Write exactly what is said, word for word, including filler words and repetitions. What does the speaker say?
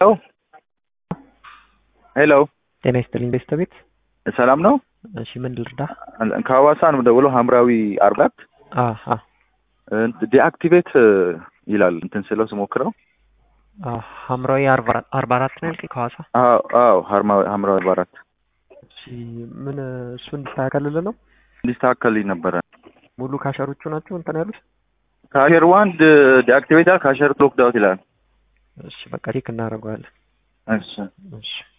ሄሎ ሄሎ ጤና ይስጥልኝ ቤተሰቤት ሰላም ነው? እሺ ምን ልርዳ? ከሐዋሳ ነው የምደውለው ሐምራዊ አርባት አሃ ዲአክቲቬት ይላል እንትን ስለው ስሞክረው አሃ ሐምራዊ አርባ አራት ነው ያልከኝ ከሐዋሳ? አዎ አዎ ሐምራዊ አርባ አራት እሺ ምን እሱ እንዲስተካከልልህ ነው? እንዲስተካከልልኝ ነበረ። ሙሉ ካሸሮቹ ናቸው እንትን ያሉት? ካሸር ዋን ዲአክቲቬት ካሸር ሎክ ዳውት ይላል። እሺ በቃ ቼክ እናደርገዋለን። እሺ እሺ